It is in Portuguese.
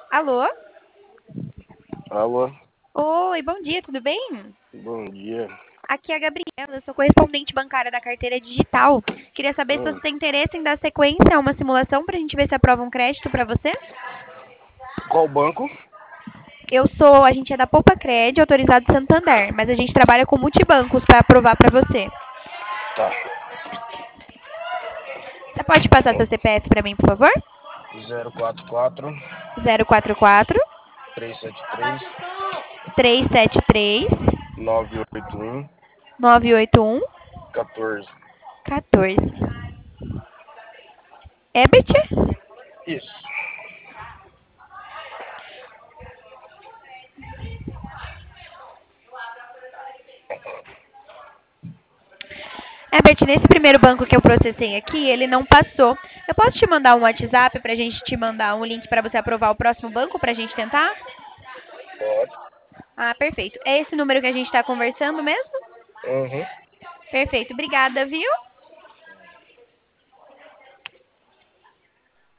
Alô? Alô, Oi, bom dia, tudo bem? bom dia. Aqui é a Gabriela, eu sou correspondente bancária da carteira digital. Queria saber se você Hum, tem interesse em dar sequência a uma simulação para a gente ver se aprova um crédito para você. Qual banco? A gente é da Poupa Cred, autorizado Santander, mas a gente trabalha com multibancos para aprovar para você. Tá. Você pode passar seu CPF para mim, por favor? 044 044 373 373 981 981 14. 14. Ebert? Isso. Herbert, nesse primeiro banco que eu processei aqui, ele não passou. Eu posso te mandar um WhatsApp pra gente te mandar um link para você aprovar o próximo banco pra gente tentar? Pode. Ah, perfeito. É esse número que a gente tá conversando mesmo? Uhum. Perfeito. Obrigada, viu?